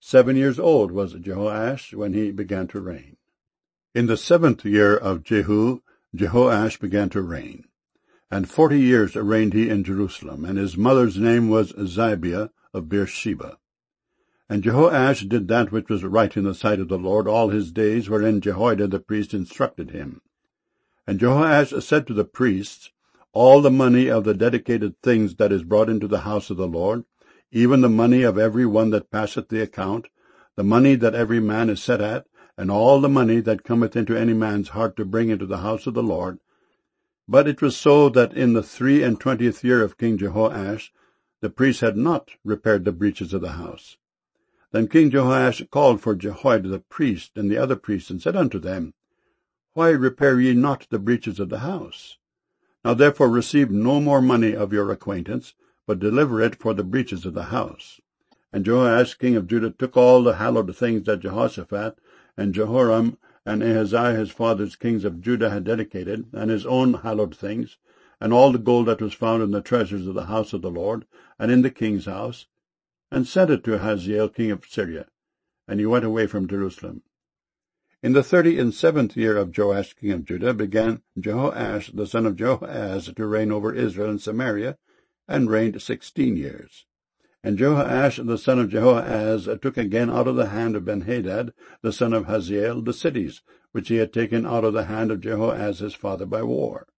7 years old was Jehoash when he began to reign. In the 7th year of Jehu, Jehoash began to reign. And 40 years reigned he in Jerusalem, and his mother's name was Zibiah of Beersheba. And Jehoash did that which was right in the sight of the Lord all his days, wherein Jehoiada the priest instructed him. And Jehoash said to the priests, All the money of the dedicated things that is brought into the house of the Lord, even the money of every one that passeth the account, the money that every man is set at, and all the money that cometh into any man's heart to bring into the house of the Lord. But it was so that in the 23 year of King Jehoash, the priests had not repaired the breaches of the house. Then King Jehoash called for Jehoiada the priest and the other priests, and said unto them, Why repair ye not the breaches of the house? Now therefore receive no more money of your acquaintance, but deliver it for the breaches of the house. And Jehoash king of Judah took all the hallowed things that Jehoshaphat and Jehoram and Ahaziah his father's kings of Judah had dedicated, and his own hallowed things, and all the gold that was found in the treasures of the house of the Lord, and in the king's house, and sent it to Hazael king of Syria, and he went away from Jerusalem. In the 37th year of Joash king of Judah began Jehoash the son of Joahaz to reign over Israel and Samaria, and reigned 16 years. And Joash the son of Jehoahaz took again out of the hand of Benhadad the son of Hazael the cities, which he had taken out of the hand of Jehoahaz his father by war.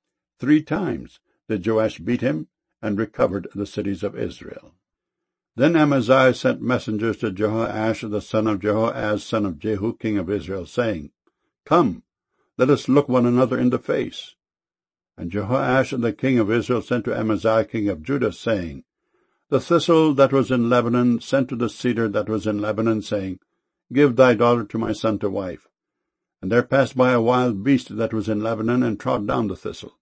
3 times did Joash beat him, and recovered the cities of Israel. Then Amaziah sent messengers to Jehoash the son of Jehoahaz son of Jehu king of Israel, saying, Come, let us look one another in the face. And Jehoash the king of Israel sent to Amaziah king of Judah, saying, The thistle that was in Lebanon sent to the cedar that was in Lebanon, saying, Give thy daughter to my son to wife. And there passed by a wild beast that was in Lebanon, and trod down the thistle.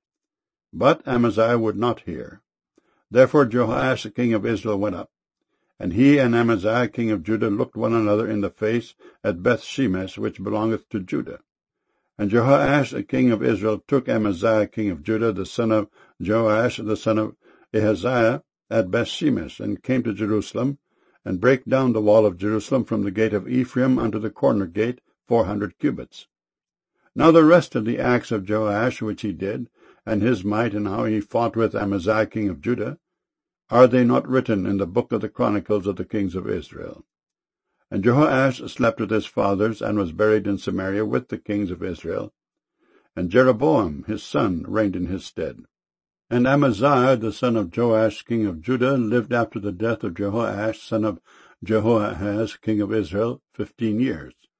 But Amaziah would not hear. Therefore Jehoash king of Israel went up, and he and Amaziah king of Judah looked one another in the face at Bethshemesh, which belongeth to Judah. And Jehoash king of Israel took Amaziah king of Judah, the son of Joash, the son of Ahaziah, at Bethshemesh, and came to Jerusalem, and brake down the wall of Jerusalem from the gate of Ephraim unto the corner gate 400 cubits. Now the rest of the acts of Joash which he did, and his might, and how he fought with Amaziah king of Judah, are they not written in the book of the Chronicles of the kings of Israel? And Jehoash slept with his fathers, and was buried in Samaria with the kings of Israel. And Jeroboam his son reigned in his stead. And Amaziah the son of Joash king of Judah lived after the death of Jehoash son of Jehoahaz king of Israel 15 years.